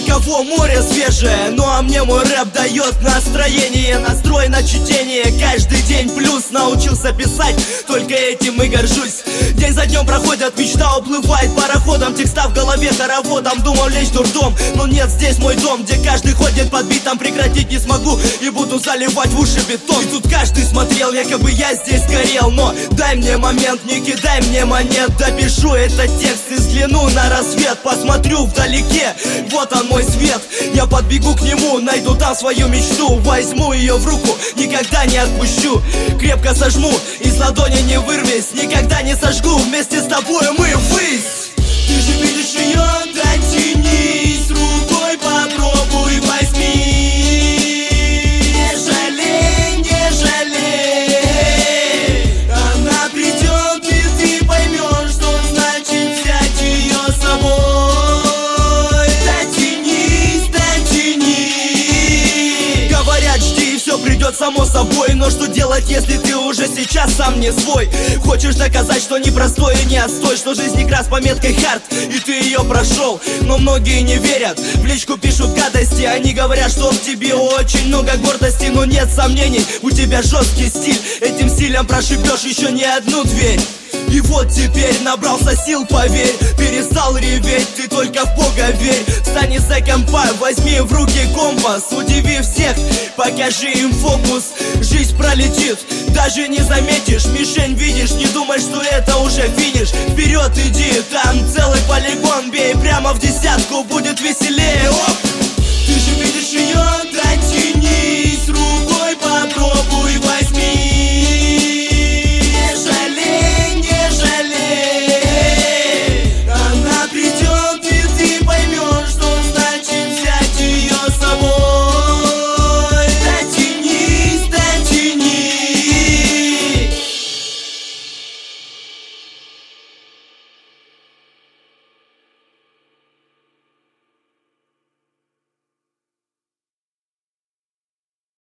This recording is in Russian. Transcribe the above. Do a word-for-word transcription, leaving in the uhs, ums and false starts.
кого море свежее, ну а мне мой рэп дает настроение. Настрой на чтение каждый день плюс. Научился писать, только этим и горжусь. День за днем проходит, мечта уплывает пароходом. Текста в голове хороводом, думал лечь в дурдом, но нет, здесь мой дом, где каждый ходит под битом. Прекратить не смогу и буду заливать в уши бетон. И тут каждый смотрел, якобы я здесь горел. Но дай мне момент, не кидай мне монет. Допишу этот текст и взгляну на рассвет. Посмотрю вдалеке, вот он мой свет. Я подбегу к нему, найду там свою мечту. Возьму ее в руку, никогда не отпущу. Крепко сожму, из ладони не вырвись. Никогда не сожгу, вместе с тобой мы ввысь. Ты же видишь ее, дотянись рукой, попробуй возьми. Не жалей, не жалей. Она придет, и ты поймешь, что значит взять ее с собой. Дотянись, дотянись. Говорят, жди, и все придет само собой. Но что делать, если ты уже сейчас сам не свой? Хочешь доказать, что непростой и не отстой, что жизнь не игра с пометкой хард, и ты ее прошел. Но многие не верят, в личку пишут гадости. Они говорят, что в тебе очень много гордости. Но нет сомнений, у тебя жесткий стиль. Этим стилем прошибешь еще не одну дверь. И вот теперь набрался сил, поверь. Перестал реветь, ты только в Бога верь. Встань из-за компа, возьми в руки компас. Удиви всех, покажи им фокус. Жизнь пролетит, даже не заметишь. Мишень видишь, не думай, что это уже финиш. Вперед иди, там целый полигон. Бей прямо в десятку, будет веселее. Оп!